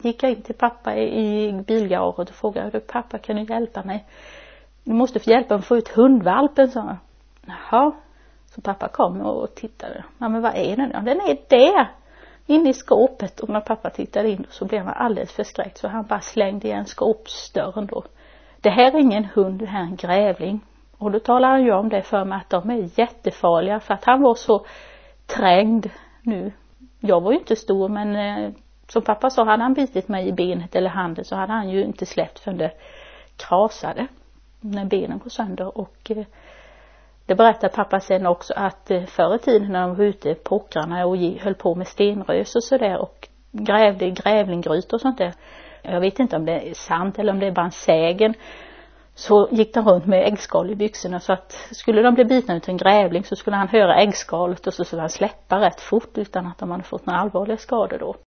gick jag in till pappa i bilgaraget och frågade, du pappa, kan du hjälpa mig? Du måste få hjälpa mig att få ut hundvalpen, sa han. Jaha. Så pappa kom och tittade. Ja, men vad är den då? Den är där, inne i skåpet. Och när pappa tittade in så blev han alldeles förskräckt. Så han bara slängde igen skåpsdörren då. Det här är ingen hund, det här är en grävling. Och då talar han ju om det för mig att de är jättefarliga. För att han var så trängd nu. Jag var ju inte stor, men som pappa sa, hade han bitit mig i benet eller handen så hade han ju inte släppt förrän det krasade. När benen går sönder. Och det berättade pappa sen också att förr i tiden när de var ute på åkrarna och höll på med stenrös och sådär och grävde grävlinggryt och sånt där. Jag vet inte om det är sant eller om det är bara en sägen. Så gick de runt med äggskal i byxorna, så att skulle de bli bitna ut en grävling så skulle han höra äggskalet och så skulle han släppa rätt fort utan att de hade fått några allvarliga skador då.